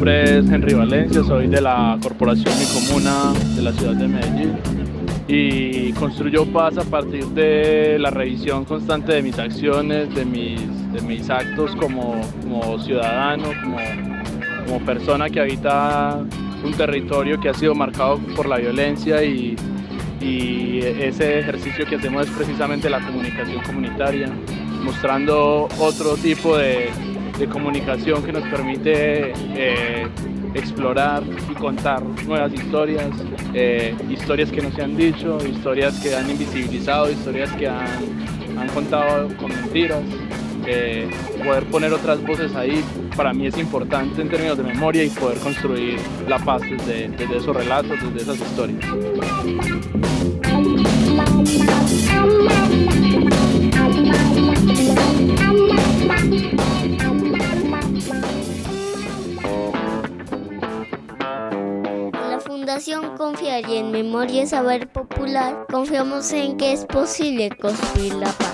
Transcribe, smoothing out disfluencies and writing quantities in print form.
nombre es Henry Valencia, soy de la Corporación Mi Comuna de la ciudad de Medellín y construyo paz a partir de la revisión constante de mis acciones, de mis actos como ciudadano, como persona que habita un territorio que ha sido marcado por la violencia y ese ejercicio que hacemos es precisamente la comunicación comunitaria, mostrando otro tipo de comunicación que nos permite explorar y contar nuevas historias, historias que no se han dicho, historias que han invisibilizado, historias que han contado con mentiras. Poder poner otras voces ahí para mí es importante en términos de memoria y poder construir la paz desde esos relatos, desde esas historias. Fundación Confiar y en Memoria y Saber Popular confiamos en que es posible construir la paz.